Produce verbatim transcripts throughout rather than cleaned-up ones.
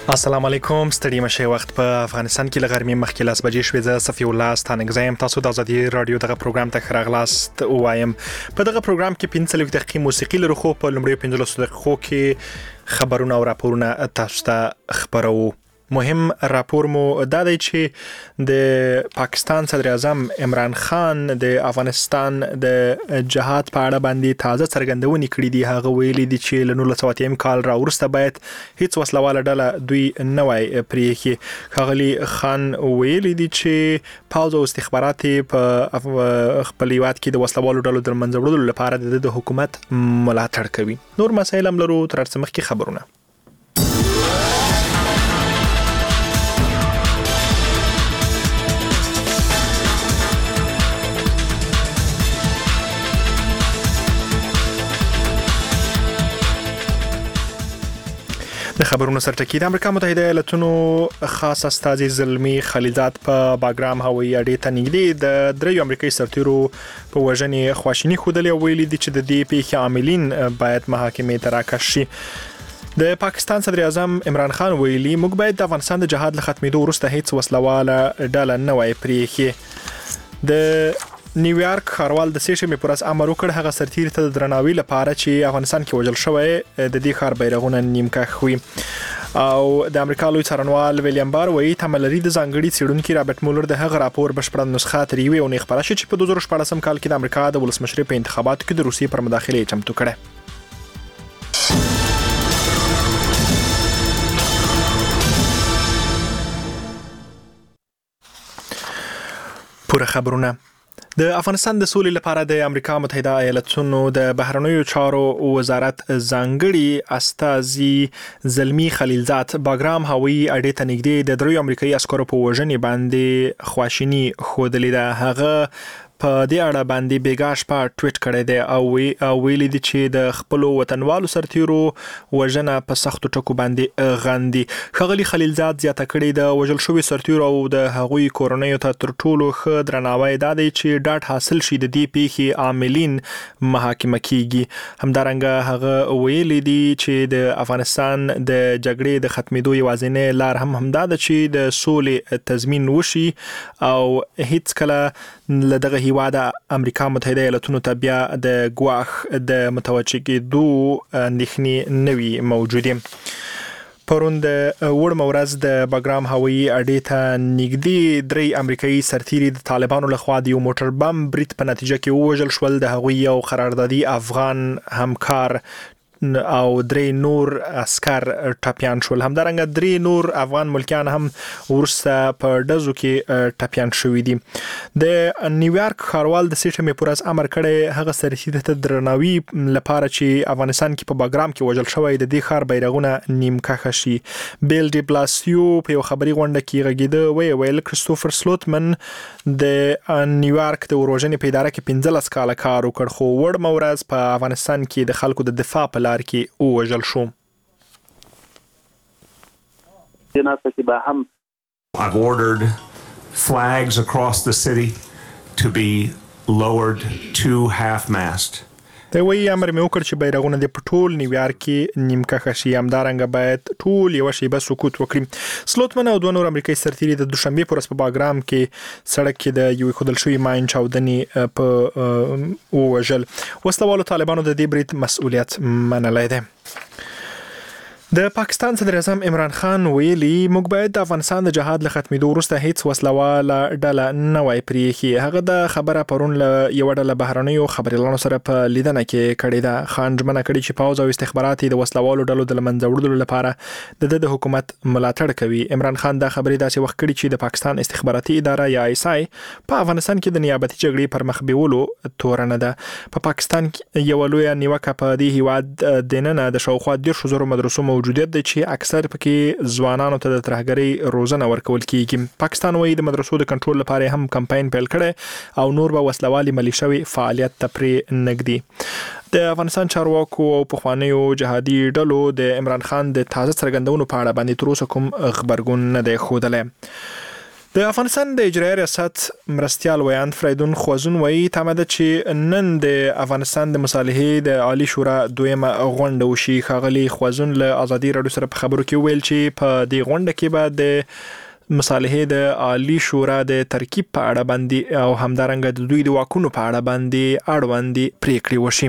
السلام علیکم. ستړي مشه وخت په افغانستان کې لغرمې مخکې لاس بجې شوې. زه صفي الله ستانګزم. تاسو د ازادي رادیو دغه پروګرام ته خراغلاست وایم. په دغه پروګرام کې پنځه دقیقې موسیقي لرو، خو په لومړی پنځه دقیقو کې خبرونه او راپورونه تاسو ته خبرو. مهم راپور مو دا دی چې د پاکستان صدر اعظم عمران خان د افغانستان د جهاد په اړه باندې تازه څرګندونې کړې دي. هغه ویلي دي چې له نولس سوه اتیا کال راوروسته باید هیڅ وسلواله ډله دوی نه وای پرېښي. ښاغلي خان ویلي دي چې پوځ او استخبارات په خپل هیواد کې د وسلوالو ډلو د منځه وړلو لپاره د حکومت ملاتړ کوي. نور مسایل هم لرو، تر څو مخکې خبرونه. د خبرونو سرټکی. د امریکا متحده ایالاتونو خاص استازي زلمی خلیلزاد په باګرام هوایي اډې ته نږدې د دریو امریکایي سرتیرو په وژنې خواشیني ښودلې او ویلي دي چې د دې پیښې عاملین باید محاکمې ته راکش شي. د پاکستان صدر اعظم عمران خان ویلي موږ باید د افغانستان د جهاد له ختمېدو وروسته هیڅ وسلواله ډله نه وای پرېښې. د نیویارک ښاروال د سې شنبې پر ورځ امر وکړ هغه سرتیر ته د درناوي لپاره چې افغانستان کې وژل شوی د دې ښار بیرغونه نیمکښ وي. او د امریکا لوی څارنوال ویلیام بار وایي تمه لري د ځانګړي څېړونکي رابرټ مولر د هغه راپور بشپړه نسخه تر یوې اونۍ خپره شي چې په دوه زره شپاړسم کال کې د امریکا د ولسمشرۍ په انتخاباتو کې د روسیې پر مداخلې چمتو کړي. پوره خبرونه. د افغانستان د سولې لپاره د امریکا متحده ایالاتونو د بهرنیو چارو وزارت ځانګړي استازي زلمی خلیلزاد باګرام هوایي اډې ته نږدې د دریو امریکایي عسکرو په وژنې باندې خواشیني ښودلې ده. هغه په دې اړه باندې بیګا شپه ټویټ کړی دی او ویلي دي چې د خپل وطنوالو سرتیرو وژنه په سختو ټکو باندې غندي. ښاغلي خلیلزاد زیاته کړې د وژل شوي سرتیرو او د هغوی کورنیو ته تر ټولو ښه درناوی دا دی چې ډاډ حاصل شي د دې پیښې عاملین محاکمه کیږي. همدارنګه هغه ویلي دي چې د افغانستان د جګړې د ختمېدو یوازینی لار هم همدا ده چې د سولې تضمین وشي او هیڅ کله له دغه هیواد امریکا متحده ایالاتونو ته بیا د ګواښ د متوجه کېدو اندېښنې نه وي موجودې. پرون د وړمه ورځ د باګرام هوایي اډې ته نږدې درې امریکایي سرتیري د طالبانو لخوا د یو موټر بم برید په نتیجه کې ووژل شول. د هغوی یو قراردادي افغان همکار او درې نور عسكر ټپيان شول. همدارنګه درې نور افغان ملکیان هم ورسته په ډزو کې ټپيان شوي دي. د نیویارک ښاروال د سې شنبې پر ورځ امر کړی هغه سرتیر ته درناوي لپاره چې افغانستان کې په باګرام کې وژل شوی د دې ښار بیرغونه نیمکښ شي. بیل ډي بلاسیو په یو خبري غونډه کې غږېده وی ویل کریستوفر سلوتمن د نیویارک د وروژنې په اداره کې پنځلس کاله کار وکړ، خو وړمه ورځ په افغانستان کې د خلکو د دفاع په لار کې وژل شو. I've ordered flags across the city to be lowered to half-mast. د وی امر مې وکړ چې بیرغونه د پټول نیویارک کې نیمکښ شي. همدارنګه باید ټول یو شی به سکوت وکړي. سلوتمن او دوه نور امریکایي سرتیري د دوشنبه پر ورځ په باګرام کې سړک کې د یو خودل شوی ماین چاودنې په وژل. وسلوالو طالبانو د دې برید مسؤلیت منلی دی. د پاکستان صدر اعظم عمران خان ویلي موږ باید د افغانستان د جهاد له ختمېدو وروسته هیڅ وسلواله ډله نه وای پرېښي. هغه د خبره پرون له یو ډله بهرنیو خبريالانو سره په لیدنه کې کړې ده. خان ژمنه کړې چې پوځ او استخبارات د وسلوالو ډلو د منځه وړلو لپاره د د حکومت ملاتړ کوي. عمران خان دا خبرې داسې وخت کړې چې د پاکستان استخباراتي اداره یا آی اس آی په افغانستان کې د نیابتي جګړې پر مخ بیولو تورنه ده. په پاکستان کې یو لوی نیوکه په دې هیواد دننه د شاوخوا دیرشو زرو مدرسو موجودیت دی چې اکثر پکې ځوانانو ته د ترهګرۍ روزنه ورکول کیږي. پاکستان وایي د مدرسو د کنټرول لپاره هم کمپاین پیل کړي او نور به وسلوالي ملیشوي فعالیت ته پرې نږدي. د افغانستان چارواکو او پخوانیو جهادي ډلو د عمران خان د تازه څرګندونو په اړه باندې تر اوسه کوم خبرګون نه دی ښودلی. د افغانستان د اجرایي ریاست مرستیال ویاند فریدون خوازون وایي تمه ده چې نن د افغانستان د مصالحې د عالی شورا دویمه غونډه وشي. ښاغلي خوازون له ازادي راډیو سره په خبرو کې ویل چې په دې غونډه کې به د مصالحې د عالی شورا د ترکیب په اړه باندې او همدارنګه د دوی د واکونو په اړه باندې اړوندې پریکړې وشي.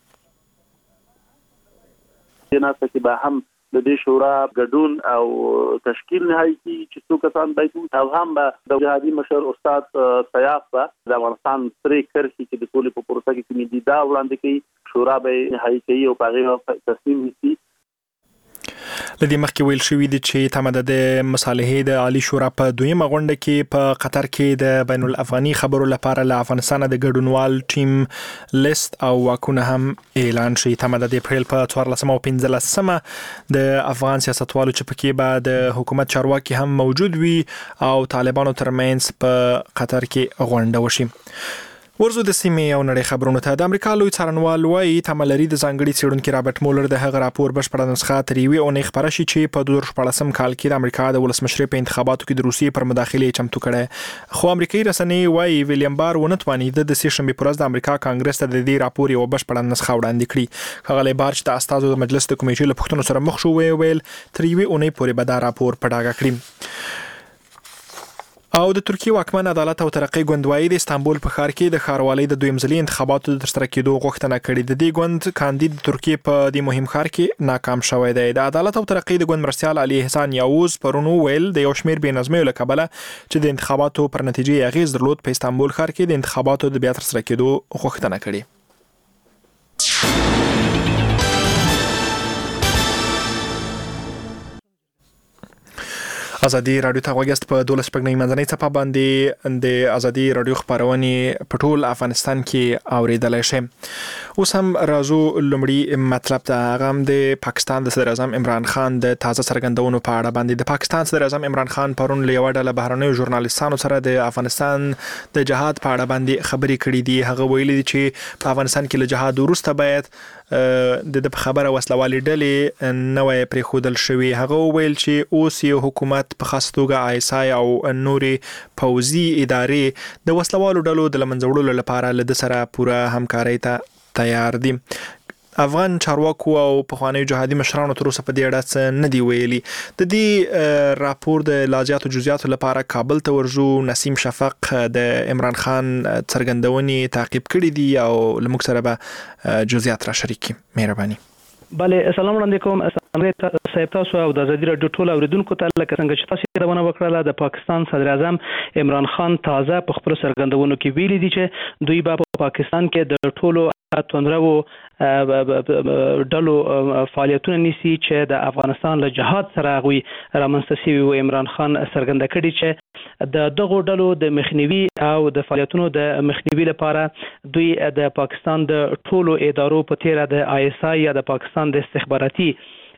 جناسه کې به هم د دې شورا ګډون او تشکیل نهایی کی چې څو کسان باید او هم به د جهادي مشر استاد سیاف به د افغانستان پرې کرخي چې د ټولې په پروسه کې کومې دا وړاندې کوي شورا به نهایی کوي او هغه تصمیم نیسي. لدې مخکې ویل شوی دی چې تمه ده د مصالحې د عالی شورا په دویمه غونډه کې په قطر کې د بین الافغاني خبرو لپاره له افغانستان د ګډونوال ټیم لیست او واکونه هم اعلان شي. تمه ده د اپریل په څوارلسمه او پنځلسمه د افغان سیاستوالو چې پکې به د حکومت چارواکي هم موجود وي او طالبانو ترمنځ په قطر کې غونډه وشي. ورزو د سیمې او نړۍ خبرونو ته. د امریکا لوی څارنوال وایي تمه لري د ځانګړي څېړونکي رابرټ مولر د هغه راپور بشپړه نسخه تر یوې اونۍ خپره شي چې په دوه زره شپاړسم کال کې د امریکا د ولسمشرۍ په انتخاباتو کې د روسیې پر مداخلې چمتو کړی. خو امریکایي رسنۍ وایي ویلیام بار ونه توانید د سې شنبې پر ورځ د امریکا کانګرس ته د دې راپور یو بشپړه نسخه وړاندې کړي. ښاغلی بار چې د استازو د مجلس د کمیټې له پوښتنو سره مخ شو ویل تر یوې اونۍ پورې به دا راپور په ډاګه کړي. او د ترکیه واکمن عدالت او ترقی ګوند وایي د استانبول په ښار کې د ښاروالۍ د دویم ځلي انتخاباتو د ترسره کېدو غوښتنه کړې. د دې ګوند کاندید د ترکیه په دې مهم ښار کې ناکام شوی دی. د عدالت او ترقی د ګوند مرستیال علي احسان یاوز پرون ویل د یو شمېر بې نظمیو له کبله چې د انتخاباتو پر نتیجې اغیز درلود په استانبول ښار کې د انتخاباتو د بیا ترسره کېدو غوښتنه کړې. ازادي راډیو ته غوږیاست په دولس شپږ منځنۍ څپه باندې د ازادي راډیو خبرونه په ټول افغانستان کې اوریدلای شئ. اوس هم راځو لومړی مطلب ته. هغه هم د پاکستان د صدر اعظم عمران خان د تازه څرګندونو په اړه باندې. د پاکستان صدر اعظم عمران خان پرون له یو ډله بهرنیو ژورنالیستانو سره د افغانستان د جهاد په اړه باندې خبرې کړې دي. هغه ویلي دي چې په افغانستان کې له جهاد وروسته باید د د خبره وسلوالې ډلې نوې پریښودل شوې. هغه ویل چې اوس یو حکومت په خاص توګه آی اس آی او نورې پوځي ادارې د وسلوالو ډلو د لمنځه وړلو لپاره له د سره پوره همکارۍ ته تیار دي. افغان چارواکو او پخوانیو جهادي مشرانو تر اوسه په دې اړه څه نه دی ویلي. د دې راپور د لاجیاتو جزئیاتو لپاره کابل ته ورځو. نسیم شفق د عمران خان څرګندونې تعقیب کړي دي او لموږ سره به جزئیات را شریک کړي. مهرباني. بله السلام علیکم. صاحب تاسو او د ازادي راډیو ټول اوریدونکو ته لکه څنګه چې تاسو یادونه وکړه د پاکستان صدر اعظم عمران خان تازه په خپل څرګندونو کې ویلي دي چې دوی به په پاکستان کې د ټولو توندرو ډلو فعالیتونه نیسي چې د افغانستان له جهاد سره غوي رامنځته شوي و. عمران خان څرګنده کړي چې د دغو ډلو د مخنیوي او د فعالیتونو د مخنیوي لپاره دوی د پاکستان د ټولو ادارو په تیره د آی اس آی یا د پاکستان د استخباراتي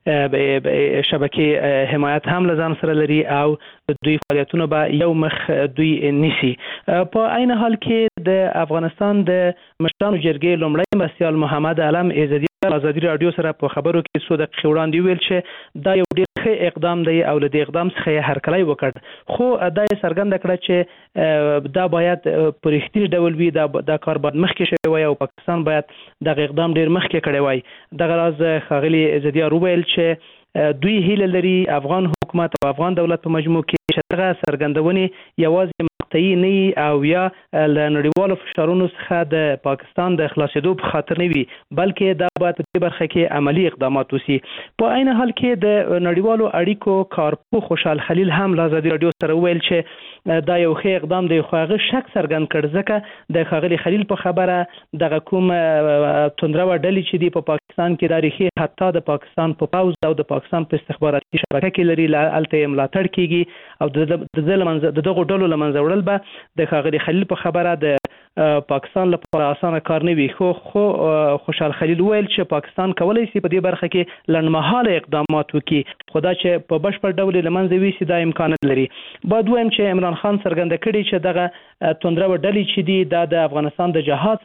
شبکې حمایت هم لزان سره لري او دوی فعالیتونه به یو مخ دوی نیسي. په عین حال کې د افغانستان د مشرانو جرګې لومړی مرستیال محمد علم عزیزی ازادي راډیو سره په خبرو کې څو دقیقې وړاندې ویل چې دا یو ډېر ښه اقدام دی او له دې اقدام څخه یې هرکلی وکړ. خو دا یې څرګنده کړه چې دا باید په رښتیني ډول وي. دا دا کار باید مخکې شوی وای او پاکستان باید دغه اقدام ډېر مخکې کړی وای. دغه راز ښاغلي عزیزیار وویل چې دوی هیله لري افغان حکومت او افغان دولت په مجموع کې چې دغه څرګندونې یوازې مقطعي نه او یا له نړیوالو فشارونو څخه د پاکستان د خلاصېدو په خاطر نه وي بلکې دا باید په دې برخه کې عملی اقدامات وشي. په عین حال کې د نړیوالو اړیکو کارپوه خوشحال خلیل هم له ازادي راډیو سره وویل چې دا یو ښه اقدام دی. خو هغه شک څرګند کړ ځکه د ښاغلي خلیل په خبره دغه کوم توندرو ډلې چې دی په پاکستان کې دا ریښې حتی د پاکستان په پوځ او د پاکستان په استخباراتي شبکه کې لري هلته یې ملاتړ کیږي او د دغو ډلو له منځه وړل به د ښاغلي خلیل په خبره د پاکستان لپاره اسانه کار نه وي. خو خو خوشحال خلیل ویل چې پاکستان کولی شي په دې برخه کې لنډمهاله اقدامات وکړي خو دا چې په بشپړ ډول له منځه ویسي دا امکان لري. باید ووایم چې عمران خان څرګنده کړي چې دغه توندرو ډلې چې دي دا د افغانستان د جهاد سره رامنځته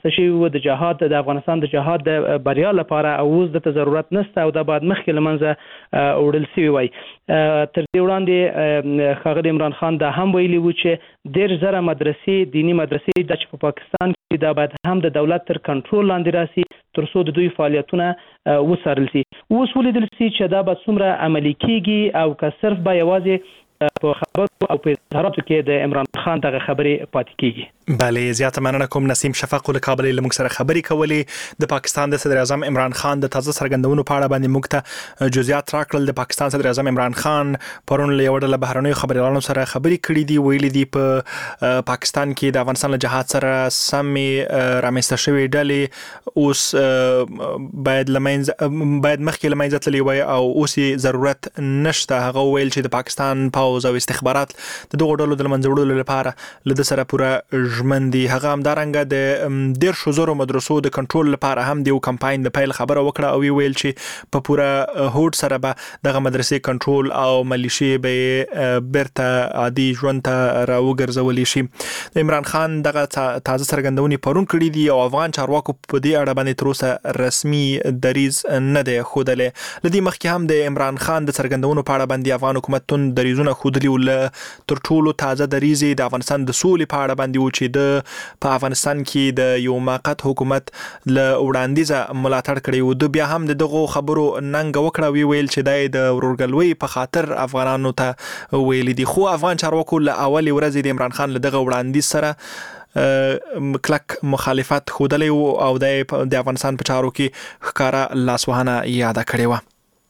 رامنځته شوي وو د جهاد د افغانستان د جهاد د بریا لپاره، او اوس د ضرورت نشته او دا باید مخکې له منځه وړل شوي وای. تر دې وړاندې ښاغلي عمران خان دا هم ویلي وو چې ډېر زره مدرسې دیني مدرسې دا چې په پاکستان کې دا باید هم د دولت تر کنټرول لاندې راسي تر څو د دوی فعالیتونه وڅارل شي. اوس ولیدل شي چې دا به څومره عملي کیږي او که صرف به یوازې په خبرو او په اظهاراتو کې د عمران خان دغه خبرې پاتې کیږي. بله، زیاته مننه کوم. نسیم شفق له کابل له موږ سره خبرې کولې. د پاکستان د صدر اعظم عمران خان د تازه څرګندونو په اړه باندې موږ ته جزئیات راکړل. د پاکستان صدر اعظم عمران خان پرون له یو ډله بهرنیو خبريالانو سره خبرې کړې دي. ویلي دي په پاکستان کې د افغانستان له جهاد سره سمې رامنځته شوې ډلې اوس باید لمنځه باید مخکې لمنځه تللې وای او اوس ضرورت نشته. هغه ویل چې د پاکستان پاوز او استخبارات د دغه ډلو د منځ وړلو لپاره له سره پوره ژمن دي. هغه همدارنګه د ډېر شوزرو مدرسو د کنټرول لپاره هم د یو کمپاین د پیل خبره وکړه او ویل چې په پوره هوډ سره به دغه مدرسې کنټرول او ملیشي به برته عادي ژوند ته راوګرځولې شي. د عمران خان دغه تازه څرګندونې پرون کړې دي او افغان چارواکو په دې اړه باندې تر اوسه رسمي دریځ نه دی ښودلی. له دې مخکې هم د عمران خان د څرګندونو په اړه باندې افغان حکومت تون دریځونه ښودلي و. تر ټولو تازه دریځ د افغانستان د سولې په اړه باندې و چې د په افغانستان کې د یو موقت حکومت له وړاندیزه ملاتړ کړی و. د بیا هم دغه خبرو ننګ وکړه وی ویل چې د ورورګلوي په خاطر افغانانو ته ویل دي. خو افغان چارواکو له اول ورځې د عمران خان له دغه وړاندیز سره کلک مخالفت ښودلی او د افغانستان په چارو کې ښکاره لاسوهنه یاده کړې وه.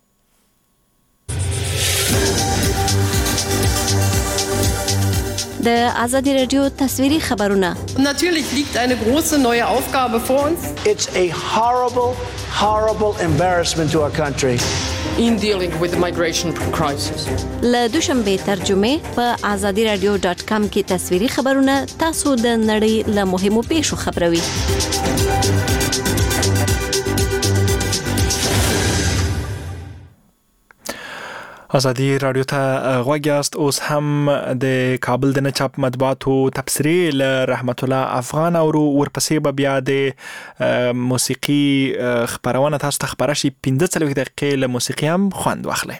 د آزادی رادیو تصویری خبرونه. Natürlich liegt eine große neue Aufgabe vor uns. It's a horrible, horrible embarrassment to our country. In dealing with the migration crisis. له دوشنبه ترجمه په آزادی رادیو ډاټ کام کې تصویری خبرونه تاسو د نړۍ له مهمو پیښو خبروي. آزادی رادیو ته غوږ یاست. اوس هم د کابل د نچاپ مطبوعاتو تبصرې له رحمت الله افغان او ورپسې به بیا د موسیقي خبرونه تاسو ته خبره شي. پنځه څلوېښت دقیقې له موسیقي هم خوند واخلئ.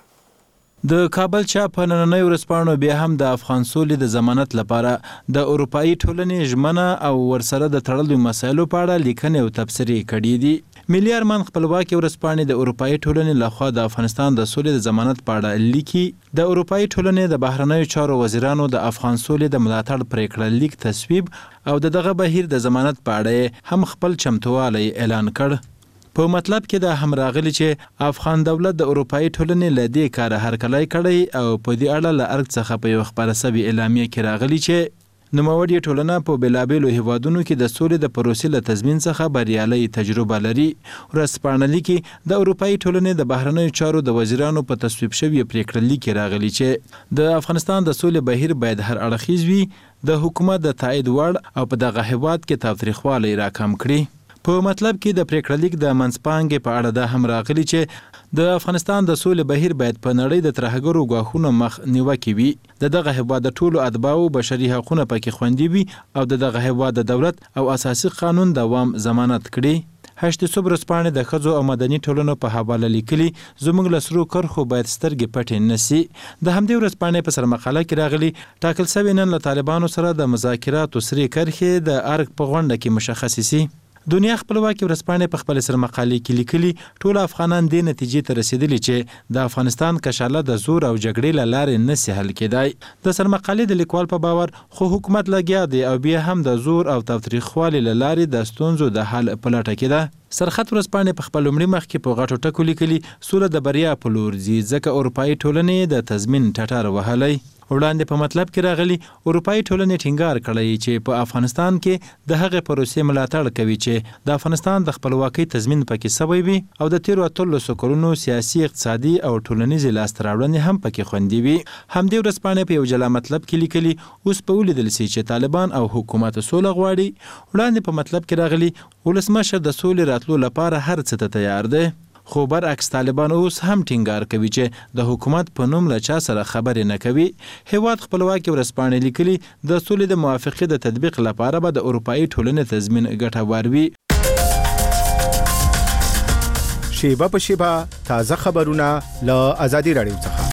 د کابل چاپ نننۍ ورځپاڼو بیا هم د افغان سولې د ضمانت لپاره د اروپایي ټولنې ژمنه او ورسره د تړلو مسایلو په اړه لیکنې او تبصرې کړي دي. ملي ارمان خپلواکي ورځپاڼې د اروپایي ټولنې لخوا د افغانستان د سولې د ضمانت په اړه لیکي. د اروپایي ټولنې د بهرنیو چارو وزیرانو د افغان سولې د ملاتړ پریکړه لیک تصویب او د دغه بهیر د ضمانت په اړه هم خپل چمتووالی اعلان کړ. په مطلب کې د همراغلی چې افغان دولت د اروپایي ټولنې له دې کار هرکلی کړی او په دې اړه له ارګ څخه په یو خبره سوي اعلامیه کې راغلی چې نوموړې ټولنه په بېلابېلو هیوادونو کې د سولې د پروسې له تضمین څخه بریالۍ تجربه لري. ورځپاڼه لیکي د اروپایي ټولنې د بهرنیو چارو د وزیرانو په تصویب شوي پریکړه لیک کې راغلی چې د افغانستان د سولې بهیر باید هر اړخیز وي، د حکومت د تایید وړ او په دغه هیواد کې تاوتریخوالی راکم کړي. په مطلب کې د پریکړه لیک د منځپانګې په اړه دا هم راغلی چې د افغانستان د سولې بهیر باید په نړۍ د ترهګرو ګواښونو مخ نیوکې وي، د دغه هیواد د ټولو اتباعو بشري حقونه پکې خوندي وي او د دغه هیواد د دولت او اساسي قانون دوام ضمانت کړي. هشت صبح ورځپاڼې د ښځو او مدني ټولنو په حواله لیکلي زموږ له سرو کرښو باید سترګې پټې نشي. د همدې ورځپاڼې په سرمقاله کې راغلي ټاکل سوي نن له طالبانو سره د مذاکراتو سرې کرښې د ارګ په غونډه کې مشخصې سي. دنیا خپلواکي ورځپاڼې په خپل سرمقالې کې لیکلي ټول افغانان دې نتیجې ته رسیدلي چې د افغانستان کشاله د زور او جګړې له لارې نشي حل کېدای. د سرمقالې د لیکوال په باور خو حکومت لګیا دی او بیا هم د زور او تاوتریخوالي له لارې د ستونزو د حل په لټه کې ده. سرخط ورځپاڼې په خپل لومړي مخ کې په غټو ټکو لیکلي سوله د بریا په لور ځي ځکه اروپایي ټولنې د تضمین ټټر وهلی. وړاندې په مطلب کې راغلي اروپایي ټولنې ټینګار کړی چې په افغانستان کې د هغې پروسې ملاتړ کوي چې د افغانستان د خپلواکۍ تضمین پکې سوی وي او د تیرو اتلسو کلونو سیاسي، اقتصادي او ټولنیزې لاسته راوړنې هم پکې خوندي وي. همدې ورځپاڼې په یو جلا مطلب کې لیکلي اوس به ولیدل سي چې طالبان او حکومت سوله غواړي. وړاندې په مطلب کې راغلي ولسمشر د سولې راتلو لپاره هر څه ته تیار دی. خو برعکس طالبان اوس هم ټینګار کوي چې د حکومت په نوم له چا سره خبرې نه کوي. هیواد خپلواکي ورځپاڼې لیکلي د سولې د موافقې د تطبیق لپاره به د اروپایي ټولنې تضمین ګټور وي. شیبه په شیبه تازه خبرونه له آزادي راډیو څخه.